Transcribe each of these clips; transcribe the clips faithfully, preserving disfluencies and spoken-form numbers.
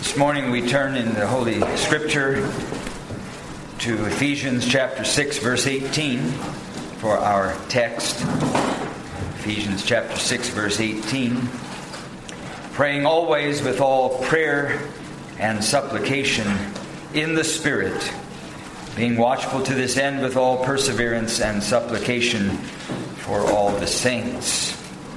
This morning we turn in the Holy Scripture to Ephesians chapter six, verse eighteen for our text. Ephesians chapter six, verse eighteen. Praying always with all prayer and supplication in the Spirit, being watchful to this end with all perseverance and supplication for all the saints.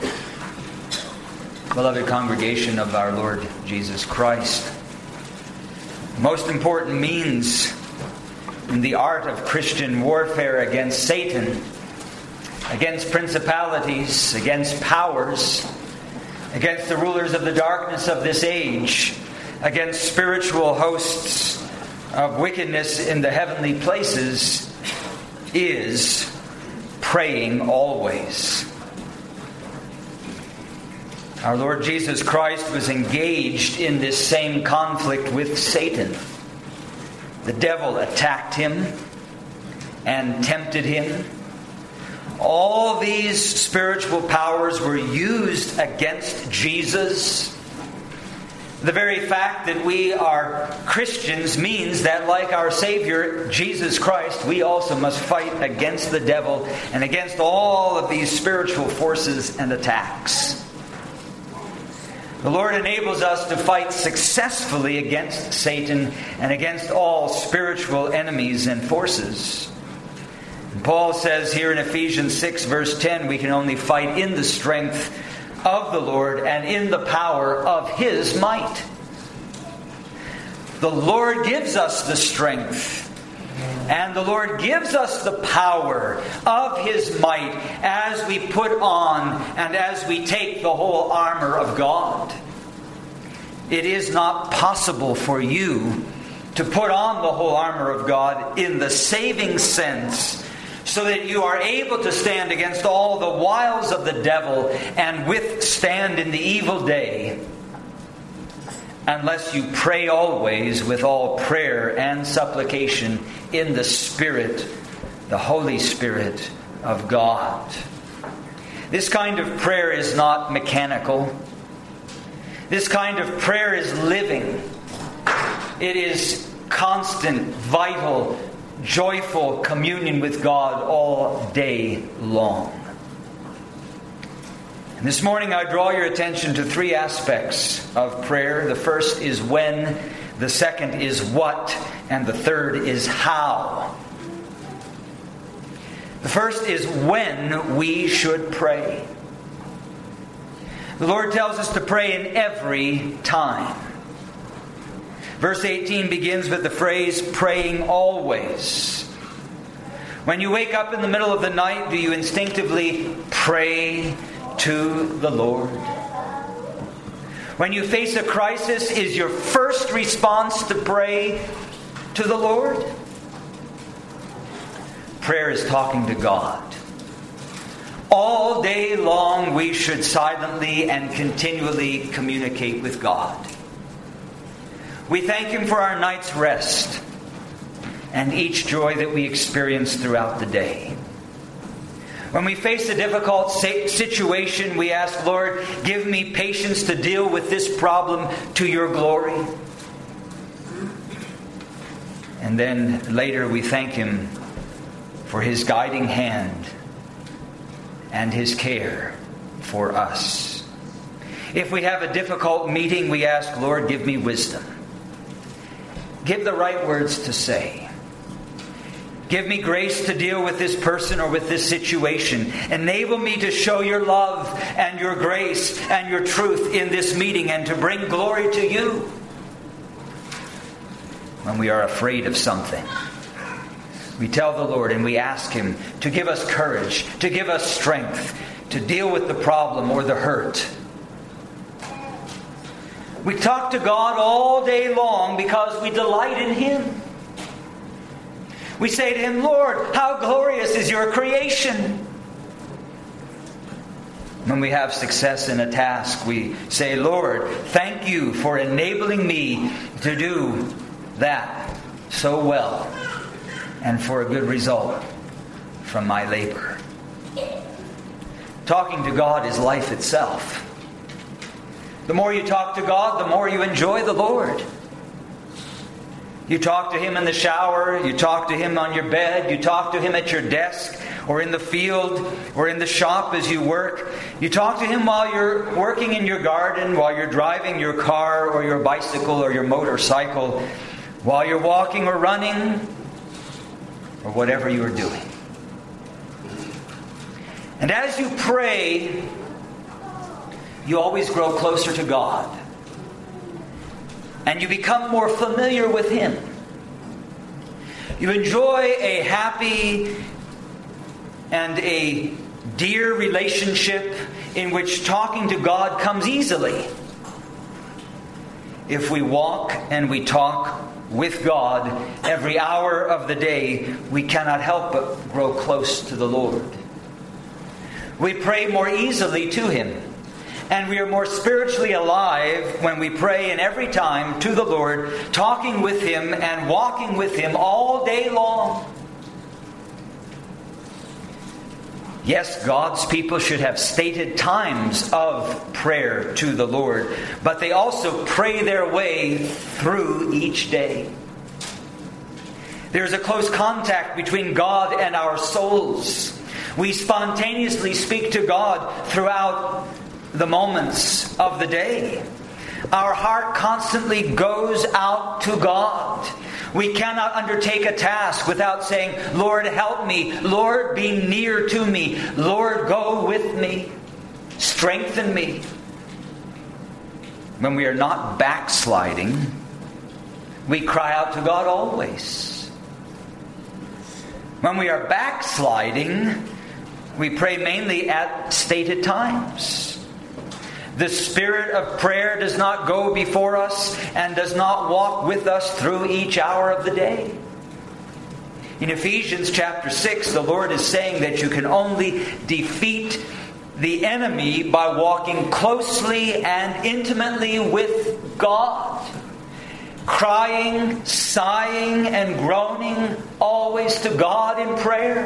Beloved congregation of our Lord Jesus Christ, the most important means in the art of Christian warfare against Satan, against principalities, against powers, against the rulers of the darkness of this age, against spiritual hosts of wickedness in the heavenly places, is praying always. Our Lord Jesus Christ was engaged in this same conflict with Satan. The devil attacked him and tempted him. All these spiritual powers were used against Jesus. The very fact that we are Christians means that, like our Savior, Jesus Christ, we also must fight against the devil and against all of these spiritual forces and attacks. The Lord enables us to fight successfully against Satan and against all spiritual enemies and forces. And Paul says here in Ephesians six, verse ten, we can only fight in the strength of the Lord and in the power of His might. The Lord gives us the strength, and the Lord gives us the power of His might as we put on and as we take the whole armor of God. It is not possible for you to put on the whole armor of God in the saving sense, so that you are able to stand against all the wiles of the devil and withstand in the evil day, unless you pray always with all prayer and supplication in the Spirit, the Holy Spirit of God. This kind of prayer is not mechanical. This kind of prayer is living. It is constant, vital, joyful communion with God all day long. And this morning I draw your attention to three aspects of prayer. The first is when, the second is what, and the third is how. The first is when we should pray. The Lord tells us to pray in every time. Verse eighteen begins with the phrase, praying always. When you wake up in the middle of the night, do you instinctively pray to the Lord? When you face a crisis, is your first response to pray to the Lord? Prayer is talking to God. All day long we should silently and continually communicate with God. We thank Him for our night's rest and each joy that we experience throughout the day. When we face a difficult situation, we ask, Lord, give me patience to deal with this problem to your glory. And then later we thank Him for His guiding hand and His care for us. If we have a difficult meeting, we ask, Lord, give me wisdom. Give the right words to say. Give me grace to deal with this person or with this situation. Enable me to show your love and your grace and your truth in this meeting and to bring glory to you. When we are afraid of something, we tell the Lord and we ask Him to give us courage, to give us strength, to deal with the problem or the hurt. We talk to God all day long because we delight in Him. We say to Him, Lord, how glorious is your creation. When we have success in a task, we say, Lord, thank you for enabling me to do that so well and for a good result from my labor. Talking to God is life itself. The more you talk to God, the more you enjoy the Lord. You talk to Him in the shower. You talk to Him on your bed. You talk to Him at your desk or in the field or in the shop as you work. You talk to Him while you're working in your garden, while you're driving your car or your bicycle or your motorcycle, while you're walking or running, or whatever you are doing. And as you pray, you always grow closer to God. And you become more familiar with Him. You enjoy a happy and a dear relationship in which talking to God comes easily. If we walk and we talk with God every hour of the day, we cannot help but grow close to the Lord. We pray more easily to Him. And we are more spiritually alive when we pray in every time to the Lord, talking with Him and walking with Him all day long. Yes, God's people should have stated times of prayer to the Lord, but they also pray their way through each day. There's a close contact between God and our souls. We spontaneously speak to God throughout the moments of the day. Our heart constantly goes out to God. We cannot undertake a task without saying, Lord, help me. Lord, be near to me. Lord, go with me. Strengthen me. When we are not backsliding, we cry out to God always. When we are backsliding, we pray mainly at stated times. The spirit of prayer does not go before us and does not walk with us through each hour of the day. In Ephesians chapter six, the Lord is saying that you can only defeat the enemy by walking closely and intimately with God. Crying, sighing, and groaning always to God in prayer.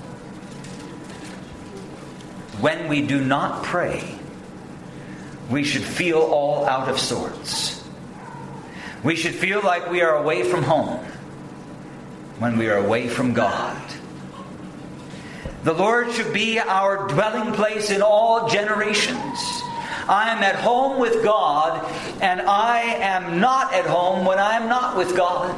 When we do not pray, we should feel all out of sorts. We should feel like we are away from home when we are away from God. The Lord should be our dwelling place in all generations. I am at home with God, and I am not at home when I am not with God.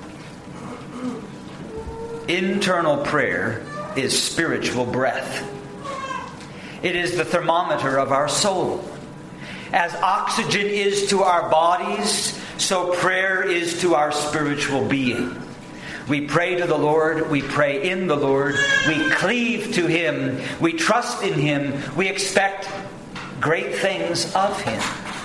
Internal prayer is spiritual breath. It is the thermometer of our soul. As oxygen is to our bodies, so prayer is to our spiritual being. We pray to the Lord, we pray in the Lord, we cleave to Him, we trust in Him, we expect great things of Him.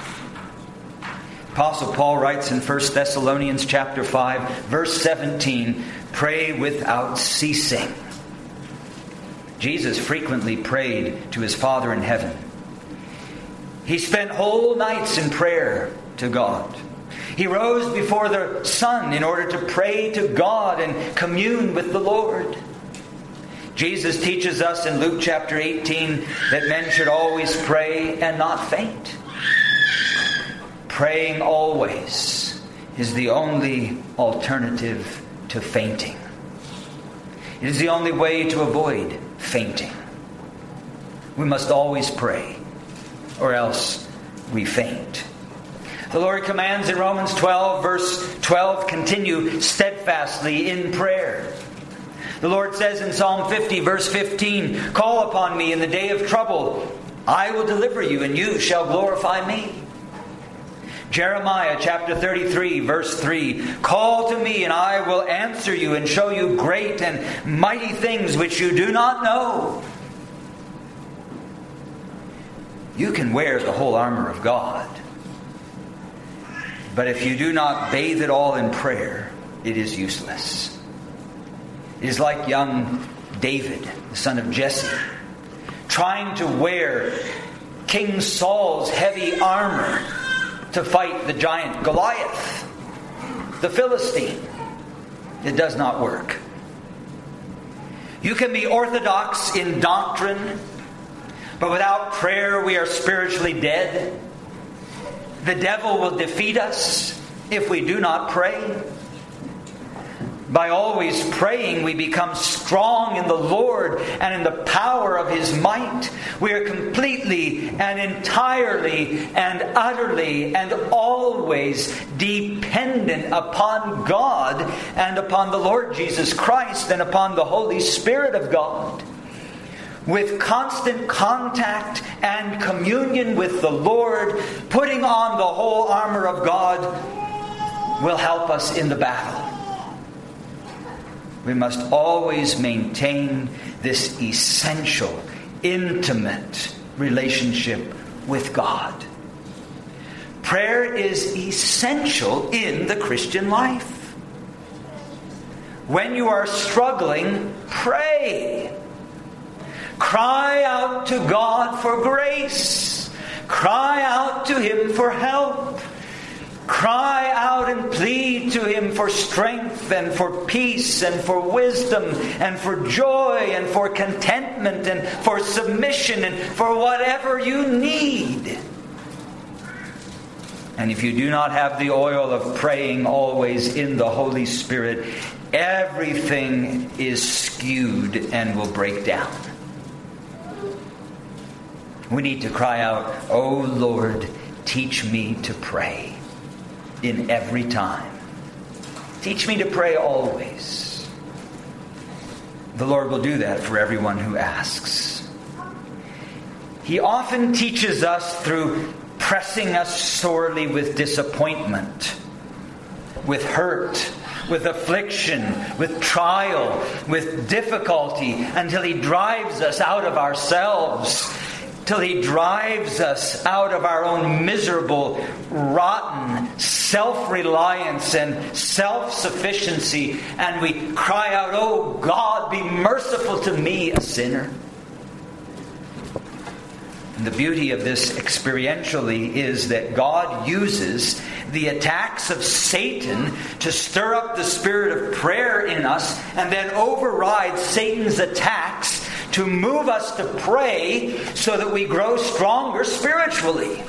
Apostle Paul writes in First Thessalonians chapter five, verse seventeen, pray without ceasing. Jesus frequently prayed to His Father in heaven. He spent whole nights in prayer to God. He rose before the sun in order to pray to God and commune with the Lord. Jesus teaches us in Luke chapter eighteen that men should always pray and not faint. Praying always is the only alternative to fainting. It is the only way to avoid fainting. We must always pray, or else we faint. The Lord commands in Romans twelve, verse twelve, continue steadfastly in prayer. The Lord says in Psalm fifty, verse fifteen, call upon me in the day of trouble. I will deliver you, and you shall glorify me. Jeremiah chapter thirty-three, verse three, call to me, and I will answer you and show you great and mighty things which you do not know. You can wear the whole armor of God. But if you do not bathe it all in prayer, it is useless. It is like young David, the son of Jesse, trying to wear King Saul's heavy armor to fight the giant Goliath, the Philistine. It does not work. You can be orthodox in doctrine, but without prayer we are spiritually dead. The devil will defeat us if we do not pray. By always praying, we become strong in the Lord and in the power of His might. We are completely and entirely and utterly and always dependent upon God and upon the Lord Jesus Christ and upon the Holy Spirit of God. With constant contact and communion with the Lord, putting on the whole armor of God will help us in the battle. We must always maintain this essential, intimate relationship with God. Prayer is essential in the Christian life. When you are struggling, pray. Cry out to God for grace. Cry out to Him for help. Cry out and plead to Him for strength and for peace and for wisdom and for joy and for contentment and for submission and for whatever you need. And if you do not have the oil of praying always in the Holy Spirit, everything is skewed and will break down. We need to cry out, "Oh Lord, teach me to pray in every time. Teach me to pray always." The Lord will do that for everyone who asks. He often teaches us through pressing us sorely with disappointment, with hurt, with affliction, with trial, with difficulty, until He drives us out of ourselves, till He drives us out of our own miserable, rotten self-reliance and self-sufficiency, and we cry out, "Oh God, be merciful to me, a sinner." And the beauty of this experientially is that God uses the attacks of Satan to stir up the spirit of prayer in us and then override Satan's attacks to move us to pray so that we grow stronger spiritually.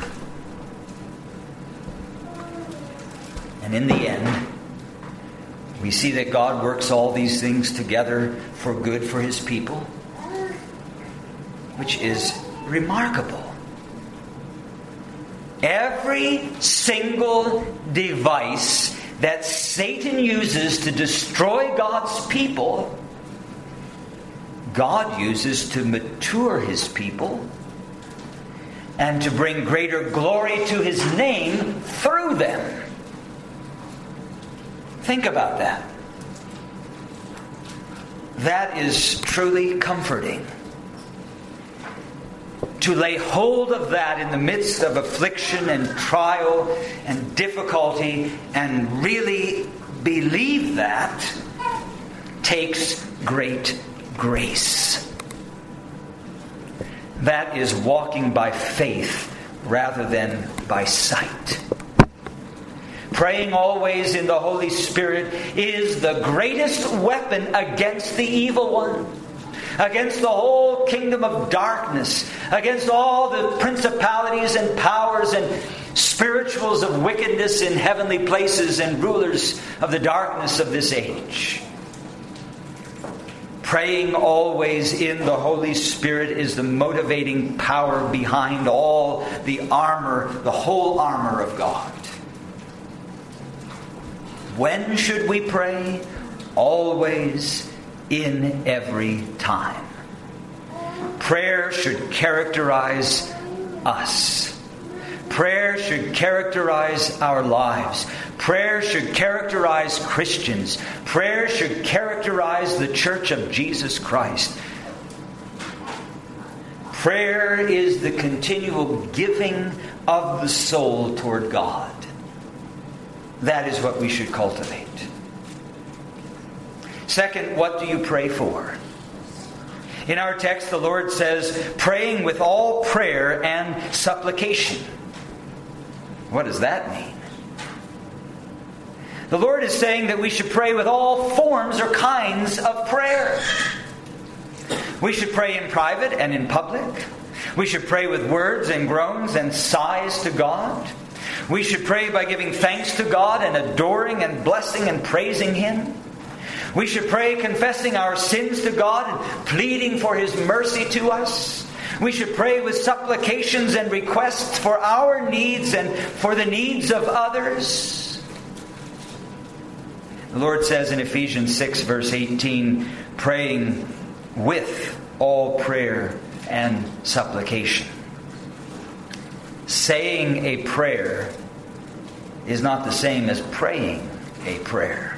And in the end, we see that God works all these things together for good for His people, which is remarkable. Every single device that Satan uses to destroy God's people, God uses to mature His people and to bring greater glory to His name through them. Think about that. That is truly comforting. To lay hold of that in the midst of affliction and trial and difficulty and really believe that takes great grace. That is walking by faith rather than by sight. Praying always in the Holy Spirit is the greatest weapon against the evil one, against the whole kingdom of darkness, against all the principalities and powers and spirituals of wickedness in heavenly places and rulers of the darkness of this age. Praying always in the Holy Spirit is the motivating power behind all the armor, the whole armor of God. When should we pray? Always, in every time. Prayer should characterize us. Prayer should characterize our lives. Prayer should characterize Christians. Prayer should characterize the Church of Jesus Christ. Prayer is the continual giving of the soul toward God. That is what we should cultivate. Second, what do you pray for? In our text, the Lord says, praying with all prayer and supplication. What does that mean? The Lord is saying that we should pray with all forms or kinds of prayer. We should pray in private and in public. We should pray with words and groans and sighs to God. We should pray by giving thanks to God and adoring and blessing and praising Him. We should pray confessing our sins to God and pleading for His mercy to us. We should pray with supplications and requests for our needs and for the needs of others. The Lord says in Ephesians six verse eighteen, praying with all prayer and supplication. Saying a prayer is not the same as praying a prayer.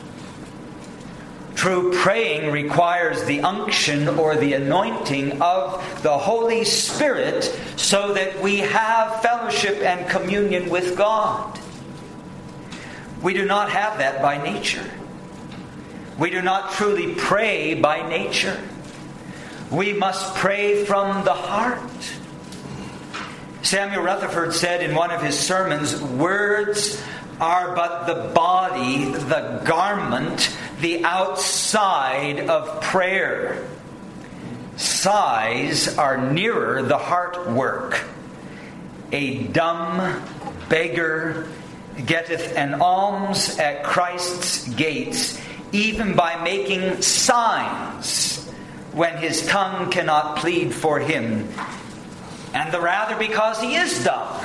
True praying requires the unction or the anointing of the Holy Spirit so that we have fellowship and communion with God. We do not have that by nature. We do not truly pray by nature. We must pray from the heart. Samuel Rutherford said in one of his sermons, words are but the body, the garment, the outside of prayer. Sighs are nearer the heart work. A dumb beggar getteth an alms at Christ's gates, even by making signs when his tongue cannot plead for him, and the rather because he is dumb.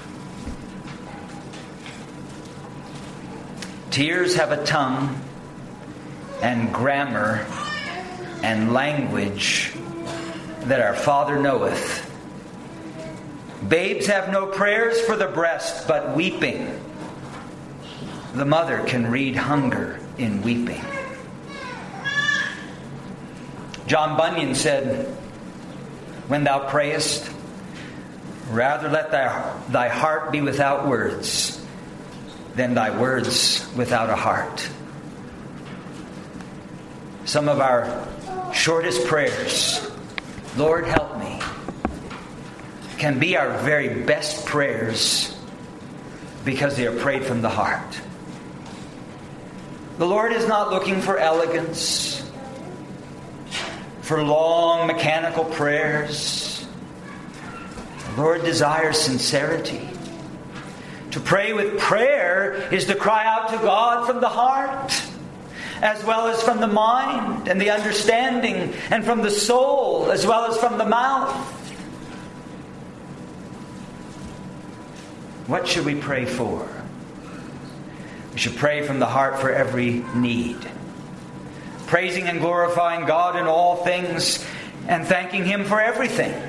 Tears have a tongue and grammar and language that our Father knoweth. Babes have no prayers for the breast, but weeping. The mother can read hunger in weeping. John Bunyan said, when thou prayest, rather let thy, thy heart be without words than thy words without a heart. Some of our shortest prayers, Lord help me, can be our very best prayers because they are prayed from the heart. The Lord is not looking for elegance, for long mechanical prayers. The Lord desires sincerity. To pray with prayer is to cry out to God from the heart, as well as from the mind and the understanding, and from the soul, as well as from the mouth. What should we pray for? We should pray from the heart for every need, praising and glorifying God in all things, and thanking Him for everything.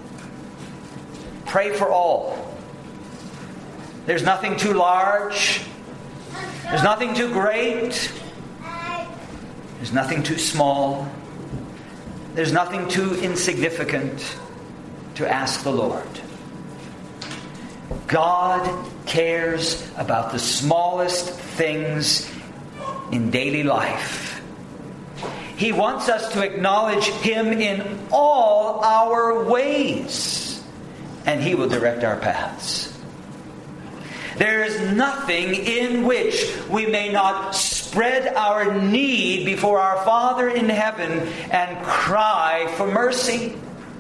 Pray for all. There's nothing too large. There's nothing too great. There's nothing too small. There's nothing too insignificant to ask the Lord. God cares about the smallest things in daily life. He wants us to acknowledge Him in all our ways, and He will direct our paths. There is nothing in which we may not spread our need before our Father in heaven and cry for mercy.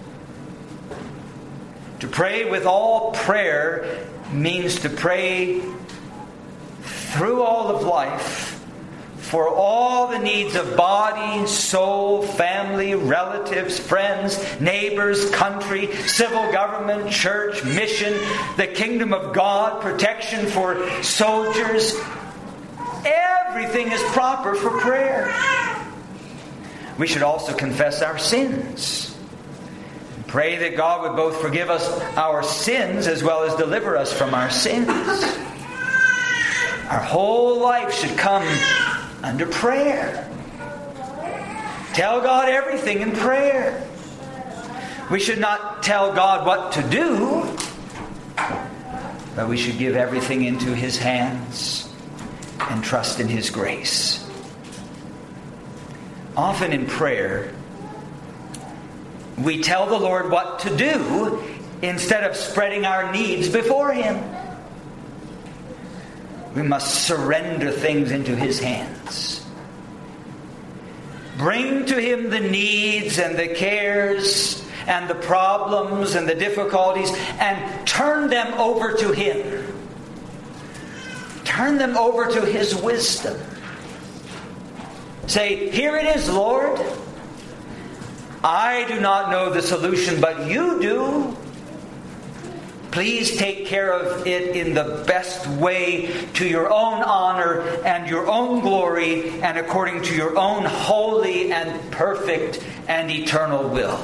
To pray with all prayer means to pray through all of life for all the needs of body, soul, family, relatives, friends, neighbors, country, civil government, church, mission, the kingdom of God, protection for soldiers. Everything is proper for prayer. We should also confess our sins. Pray that God would both forgive us our sins as well as deliver us from our sins. Our whole life should come under prayer. Tell God everything in prayer. We should not tell God what to do, but we should give everything into His hands and trust in His grace. Often in prayer, we tell the Lord what to do instead of spreading our needs before Him. We must surrender things into His hands. Bring to Him the needs and the cares and the problems and the difficulties and turn them over to Him. Turn them over to His wisdom. Say, "Here it is, Lord. I do not know the solution, but you do. Please take care of it in the best way, to your own honor and your own glory, and according to your own holy and perfect and eternal will."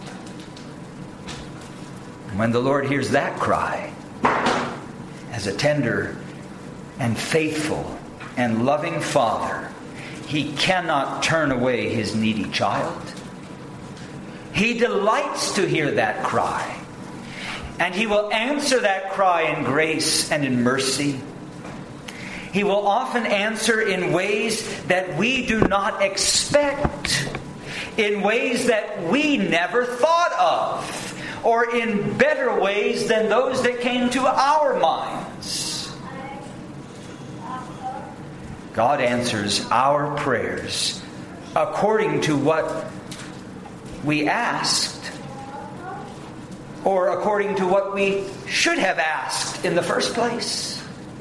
When the Lord hears that cry, as a tender and faithful and loving Father, He cannot turn away His needy child. He delights to hear that cry. And He will answer that cry in grace and in mercy. He will often answer in ways that we do not expect, in ways that we never thought of, or in better ways than those that came to our minds. God answers our prayers according to what we asked, or according to what we should have asked in the first place.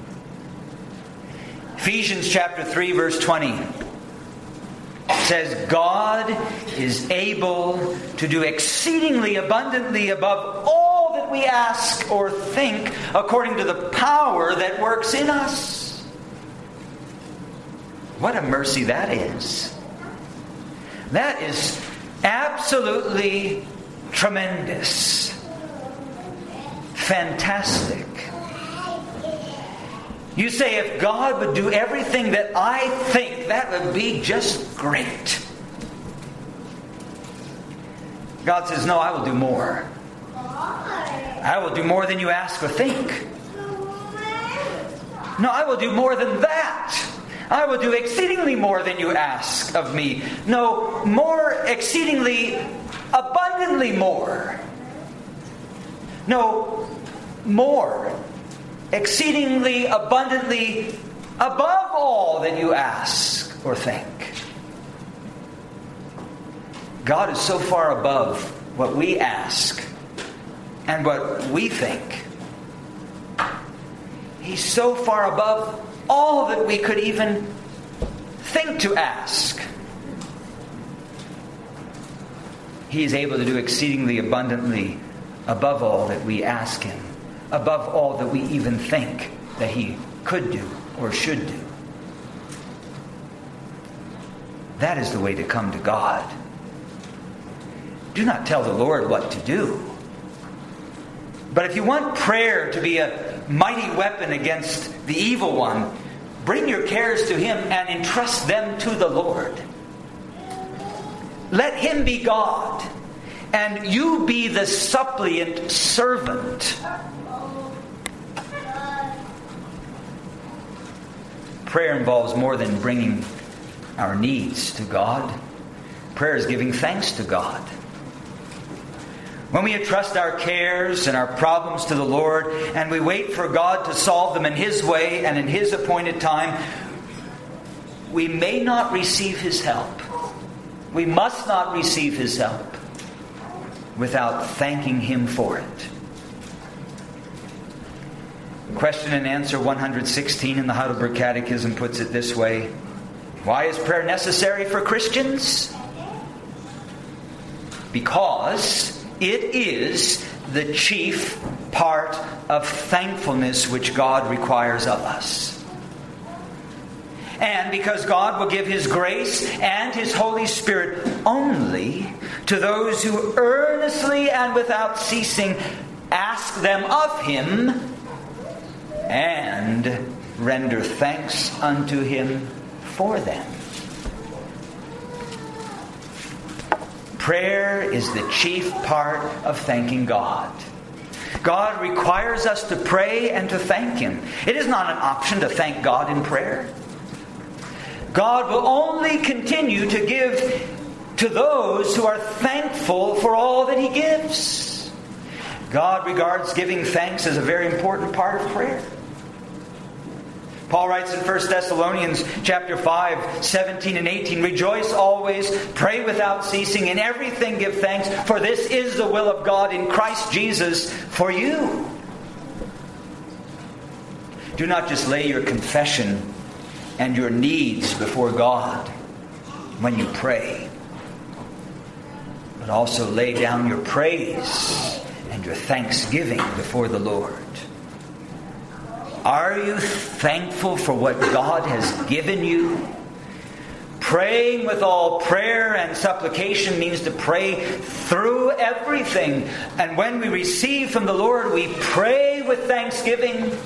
Ephesians chapter three verse twenty says, "God is able to do exceedingly abundantly above all that we ask or think, according to the power that works in us." What a mercy that is. That is absolutely tremendous. Fantastic. You say, if God would do everything that I think, that would be just great. God says, no, I will do more. I will do more than you ask or think. No, I will do more than that. I will do exceedingly more than you ask of me. No, more exceedingly, abundantly more. No, more, exceedingly, abundantly, above all that you ask or think. God is so far above what we ask and what we think. He's so far above all that we could even think to ask. He is able to do exceedingly abundantly above all that we ask Him, above all that we even think that He could do or should do. That is the way to come to God. Do not tell the Lord what to do. But if you want prayer to be a mighty weapon against the evil one, bring your cares to Him and entrust them to the Lord. Let Him be God, and you be the suppliant servant. Prayer involves more than bringing our needs to God. Prayer is giving thanks to God. When we entrust our cares and our problems to the Lord, and we wait for God to solve them in His way and in His appointed time, we may not receive His help. We must not receive His help without thanking Him for it. Question and answer one hundred sixteen in the Heidelberg Catechism puts it this way: why is prayer necessary for Christians? Because it is the chief part of thankfulness which God requires of us. And because God will give His grace and His Holy Spirit only to those who earnestly and without ceasing ask them of Him and render thanks unto Him for them. Prayer is the chief part of thanking God. God requires us to pray and to thank Him. It is not an option to thank God in prayer. God will only continue to give to those who are thankful for all that He gives. God regards giving thanks as a very important part of prayer. Paul writes in First Thessalonians chapter five, seventeen and eighteen, "Rejoice always, pray without ceasing, in everything give thanks, for this is the will of God in Christ Jesus for you." Do not just lay your confession and your needs before God. when you pray. But also lay down your praise and your thanksgiving before the Lord. Are you thankful for what God has given you? Praying with all prayer and supplication means to pray through everything. And when we receive from the Lord, we pray with thanksgiving.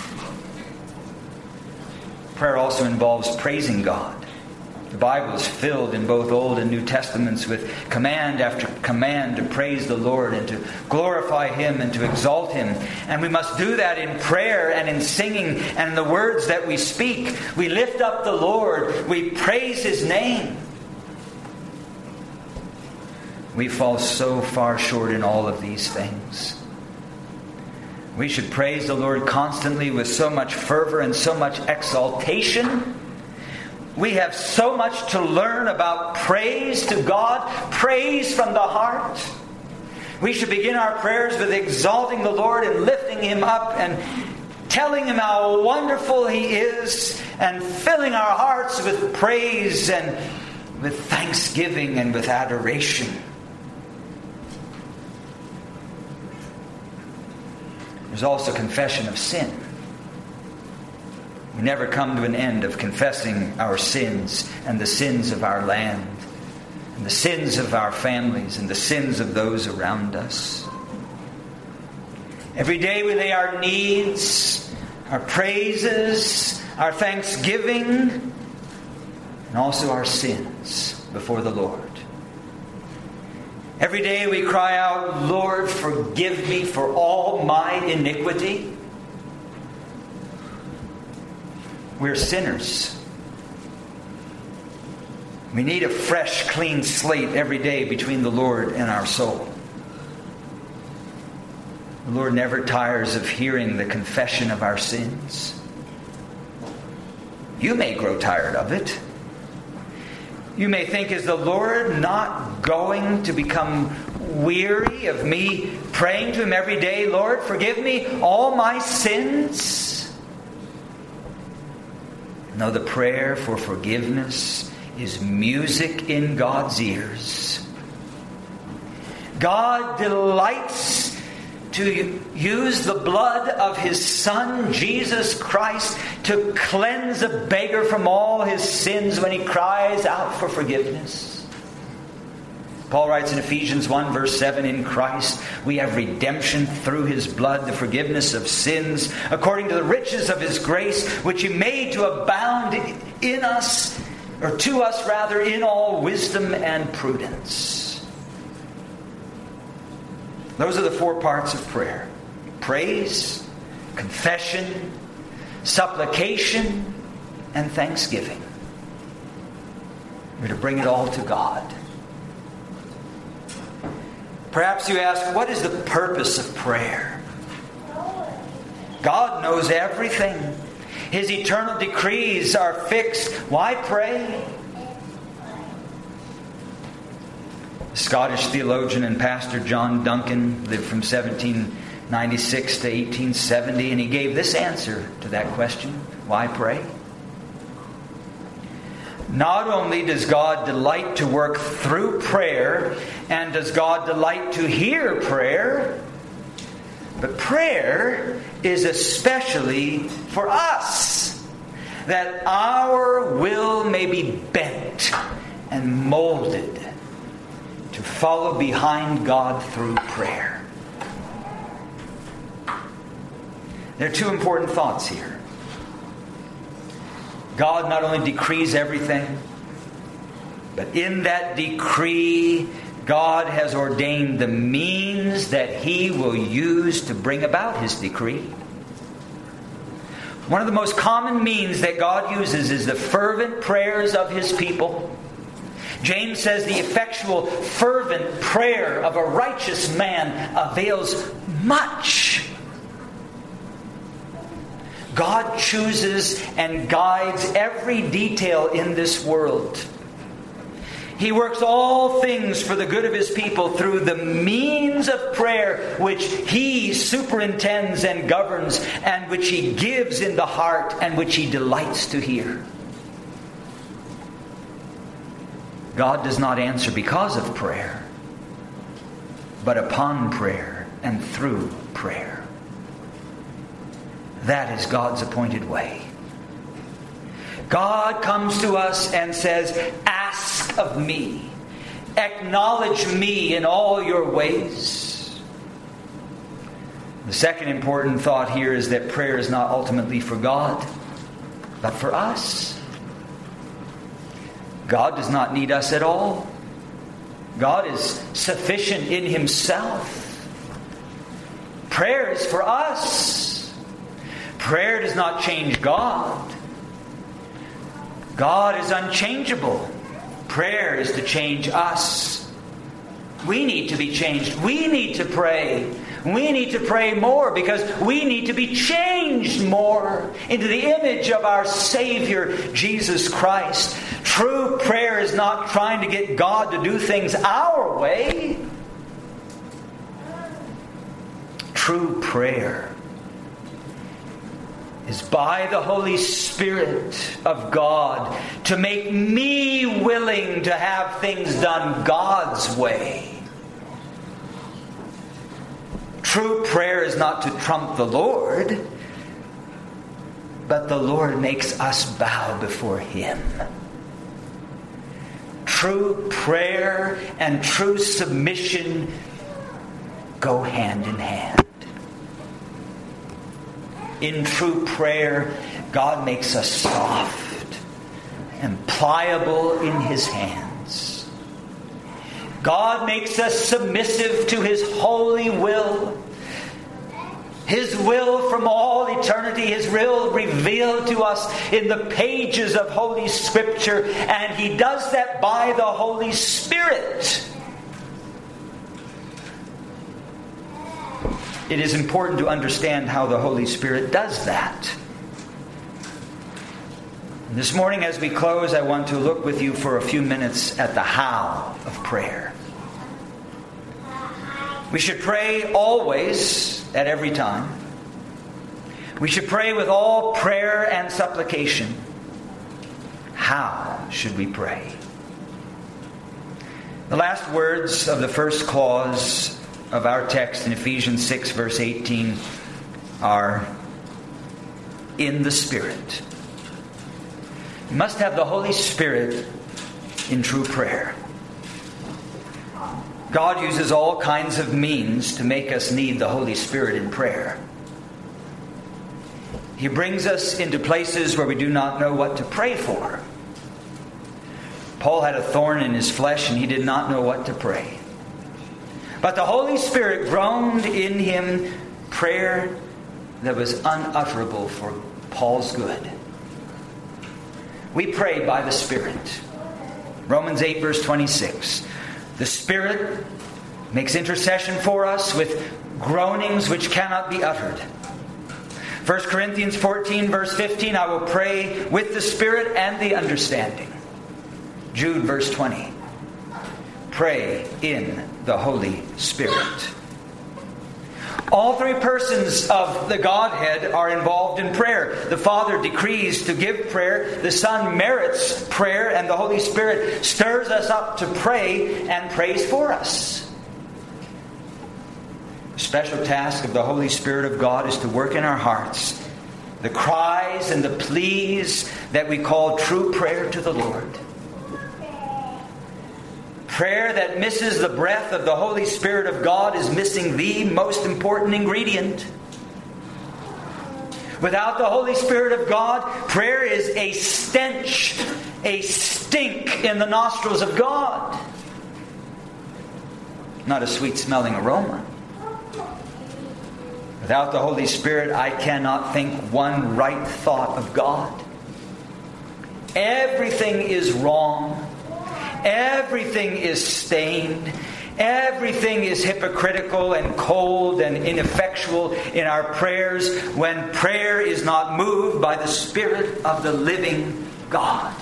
Prayer also involves praising God. The Bible is filled in both Old and New Testaments with command after command to praise the Lord and to glorify Him and to exalt Him. And we must do that in prayer and in singing and in the words that we speak. We lift up the Lord. We praise His name. We fall so far short in all of these things. We should praise the Lord constantly with so much fervor and so much exaltation. We have so much to learn about praise to God, praise from the heart. We should begin our prayers with exalting the Lord and lifting Him up and telling Him how wonderful He is and filling our hearts with praise and with thanksgiving and with adoration. There's also confession of sin. We never come to an end of confessing our sins and the sins of our land and the sins of our families and the sins of those around us. Every day we lay our needs, our praises, our thanksgiving, and also our sins before the Lord. Every day we cry out, Lord, forgive me for all my iniquity. We're sinners. We need a fresh, clean slate every day between the Lord and our soul. The Lord never tires of hearing the confession of our sins. You may grow tired of it. You may think, is the Lord not going to become weary of me praying to Him every day, Lord, forgive me all my sins? No, the prayer for forgiveness is music in God's ears. God delights to use the blood of His Son, Jesus Christ, to cleanse a beggar from all his sins when he cries out for forgiveness. Paul writes in Ephesians one verse seven, in Christ we have redemption through His blood, the forgiveness of sins, according to the riches of His grace, which He made to abound in us, or to us rather, in all wisdom and prudence. Those are the four parts of prayer: praise, confession, supplication, and thanksgiving. We're to bring it all to God. Perhaps you ask, what is the purpose of prayer? God knows everything. His eternal decrees are fixed. Why pray? Scottish theologian and pastor John Duncan lived from seventeen ninety-six to eighteen seventy, and he gave this answer to that question: why pray? Not only does God delight to work through prayer, and does God delight to hear prayer, but prayer is especially for us, that our will may be bent and molded to follow behind God through prayer. There are two important thoughts here. God not only decrees everything, but in that decree, God has ordained the means that He will use to bring about His decree. One of the most common means that God uses is the fervent prayers of His people. James says the effectual, fervent prayer of a righteous man avails much. God chooses and guides every detail in this world. He works all things for the good of His people through the means of prayer which He superintends and governs, and which He gives in the heart, and which He delights to hear. God does not answer because of prayer, but upon prayer and through prayer. That is God's appointed way. God comes to us and says, ask of me. Acknowledge me in all your ways. The second important thought here is that prayer is not ultimately for God, but for us. God does not need us at all. God is sufficient in Himself. Prayer is for us. Prayer does not change God. God is unchangeable. Prayer is to change us. We need to be changed. We need to pray. We need to pray more because we need to be changed more into the image of our Savior, Jesus Christ. True prayer is not trying to get God to do things our way. True prayer is by the Holy Spirit of God to make me willing to have things done God's way. True prayer is not to trump the Lord, but the Lord makes us bow before Him. True prayer and true submission go hand in hand. In true prayer, God makes us soft and pliable in His hands. God makes us submissive to His holy will. His will from all eternity, His will revealed to us in the pages of Holy Scripture. And He does that by the Holy Spirit. It is important to understand how the Holy Spirit does that. This morning as we close, I want to look with you for a few minutes at the how of prayer. We should pray always, at every time. We should pray with all prayer and supplication. How should we pray? The last words of the first clause of our text in Ephesians six, verse eighteen are, in the Spirit. You must have the Holy Spirit in true prayer. God uses all kinds of means to make us need the Holy Spirit in prayer. He brings us into places where we do not know what to pray for. Paul had a thorn in his flesh and he did not know what to pray. But the Holy Spirit groaned in him prayer that was unutterable for Paul's good. We pray by the Spirit. Romans eight, verse twenty-six. The Spirit makes intercession for us with groanings which cannot be uttered. First Corinthians fourteen, verse fifteen. I will pray with the Spirit and the understanding. Jude, verse twenty. Pray in the Holy Spirit. All three persons of the Godhead are involved in prayer. The Father decrees to give prayer. The Son merits prayer. And the Holy Spirit stirs us up to pray and prays for us. The special task of the Holy Spirit of God is to work in our hearts the cries and the pleas that we call true prayer to the Lord. Prayer that misses the breath of the Holy Spirit of God is missing the most important ingredient. Without the Holy Spirit of God, prayer is a stench, a stink in the nostrils of God. Not a sweet-smelling aroma. Without the Holy Spirit, I cannot think one right thought of God. Everything is wrong. Everything is stained. Everything is hypocritical and cold and ineffectual in our prayers when prayer is not moved by the Spirit of the living God.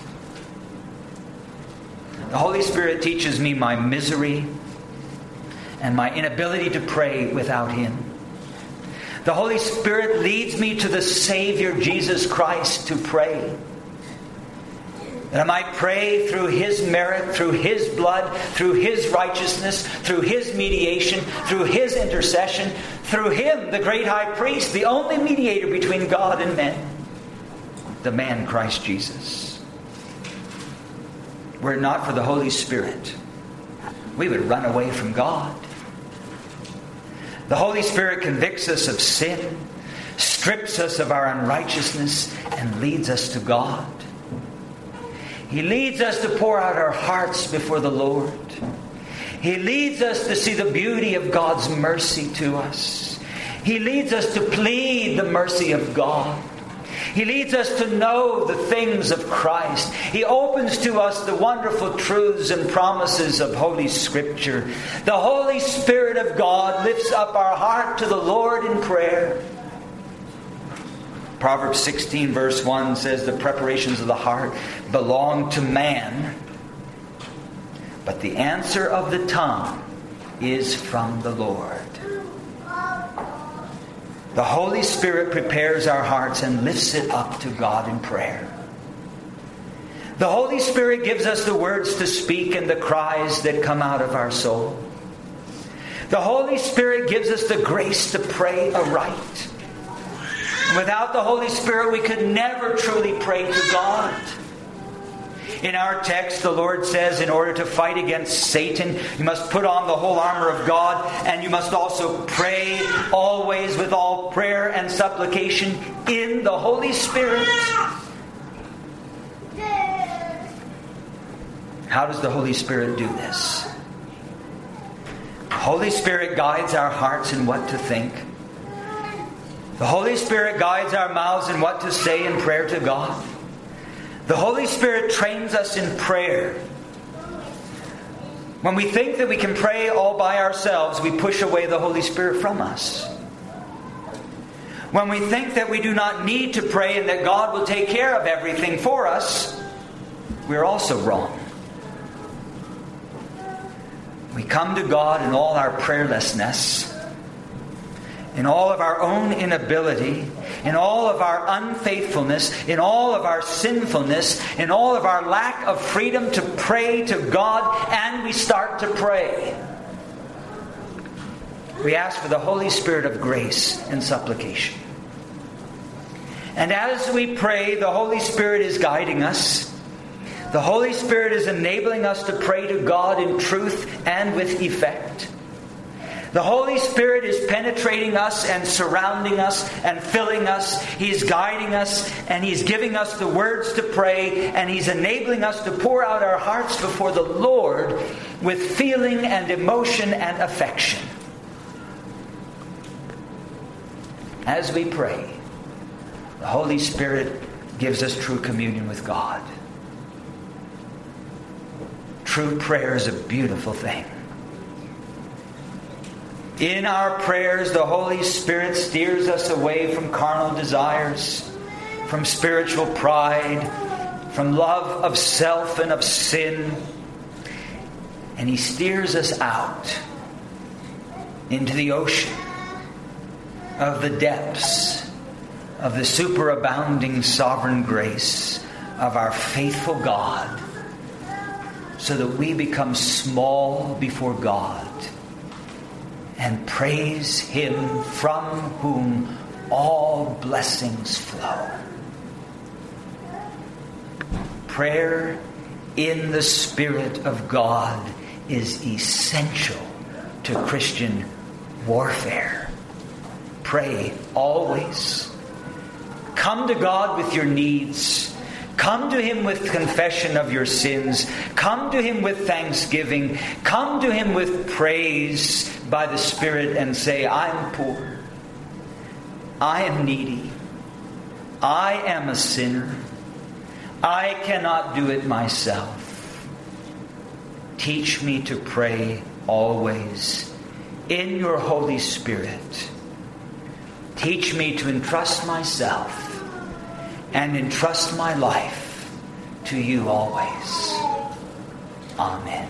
The Holy Spirit teaches me my misery and my inability to pray without Him. The Holy Spirit leads me to the Savior Jesus Christ to pray. That I might pray through His merit, through His blood, through His righteousness, through His mediation, through His intercession, through Him, the great high priest, the only mediator between God and men, the man Christ Jesus. Were it not for the Holy Spirit, we would run away from God. The Holy Spirit convicts us of sin, strips us of our unrighteousness, and leads us to God. He leads us to pour out our hearts before the Lord. He leads us to see the beauty of God's mercy to us. He leads us to plead the mercy of God. He leads us to know the things of Christ. He opens to us the wonderful truths and promises of Holy Scripture. The Holy Spirit of God lifts up our heart to the Lord in prayer. Proverbs sixteen verse one says, the preparations of the heart belong to man, but the answer of the tongue is from the Lord. The Holy Spirit prepares our hearts and lifts it up to God in prayer. The Holy Spirit gives us the words to speak and the cries that come out of our soul. The Holy Spirit gives us the grace to pray aright. Without the Holy Spirit, we could never truly pray to God. In our text, the Lord says, in order to fight against Satan, you must put on the whole armor of God, and you must also pray always with all prayer and supplication in the Holy Spirit. How does the Holy Spirit do this? The Holy Spirit guides our hearts in what to think. The Holy Spirit guides our mouths in what to say in prayer to God. The Holy Spirit trains us in prayer. When we think that we can pray all by ourselves, we push away the Holy Spirit from us. When we think that we do not need to pray and that God will take care of everything for us, we're also wrong. We come to God in all our prayerlessness, in all of our own inability, in all of our unfaithfulness, in all of our sinfulness, in all of our lack of freedom to pray to God, and we start to pray. We ask for the Holy Spirit of grace and supplication. And as we pray, the Holy Spirit is guiding us. The Holy Spirit is enabling us to pray to God in truth and with effect. The Holy Spirit is penetrating us and surrounding us and filling us. He's guiding us and He's giving us the words to pray, and He's enabling us to pour out our hearts before the Lord with feeling and emotion and affection. As we pray, the Holy Spirit gives us true communion with God. True prayer is a beautiful thing. In our prayers, the Holy Spirit steers us away from carnal desires, from spiritual pride, from love of self and of sin. And He steers us out into the ocean of the depths of the superabounding sovereign grace of our faithful God, so that we become small before God and praise Him from whom all blessings flow. Prayer in the Spirit of God is essential to Christian warfare. Pray always. Come to God with your needs. Come to Him with confession of your sins. Come to Him with thanksgiving. Come to Him with praise by the Spirit and say, I'm poor. I am needy. I am a sinner. I cannot do it myself. Teach me to pray always in your Holy Spirit. Teach me to entrust myself and entrust my life to you always. Amen.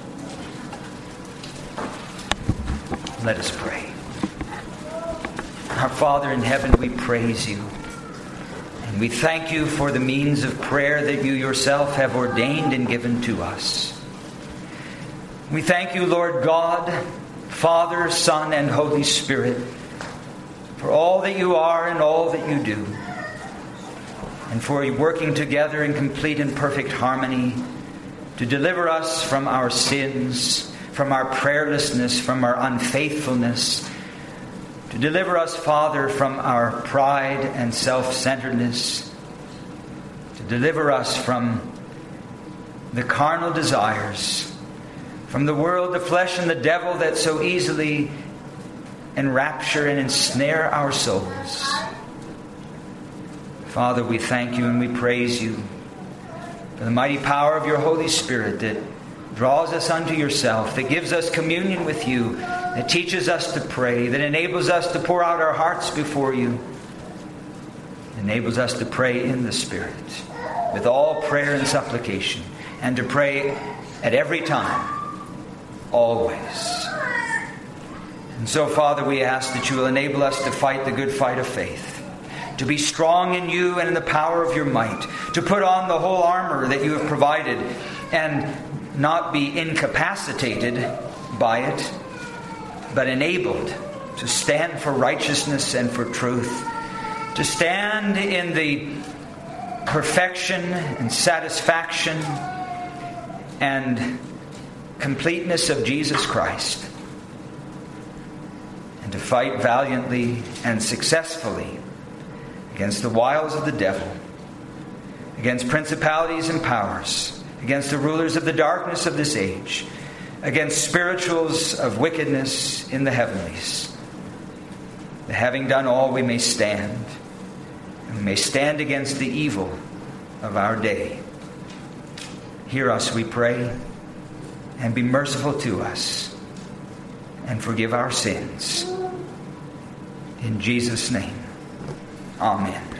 Let us pray. Our Father in heaven, we praise you And we thank you for the means of prayer that you yourself have ordained and given to us. We thank you, Lord God, Father, Son, and Holy Spirit, for all that you are and all that you do, and for working together in complete and perfect harmony to deliver us from our sins, from our prayerlessness, from our unfaithfulness, to deliver us, Father, from our pride and self-centeredness, to deliver us from the carnal desires, from the world, the flesh, and the devil that so easily enrapture and ensnare our souls. Father, we thank you and we praise you for the mighty power of your Holy Spirit that draws us unto yourself, that gives us communion with you, that teaches us to pray, that enables us to pour out our hearts before you, enables us to pray in the Spirit with all prayer and supplication, and to pray at every time, always. And so, Father, we ask that you will enable us to fight the good fight of faith, to be strong in you and in the power of your might, to put on the whole armor that you have provided, and not be incapacitated by it, but enabled to stand for righteousness and for truth, to stand in the perfection and satisfaction and completeness of Jesus Christ, and to fight valiantly and successfully against the wiles of the devil, against principalities and powers, against the rulers of the darkness of this age, against spirituals of wickedness in the heavenlies. That having done all, we may stand, and we may stand against the evil of our day. Hear us, we pray, and be merciful to us, and forgive our sins. In Jesus' name, amen.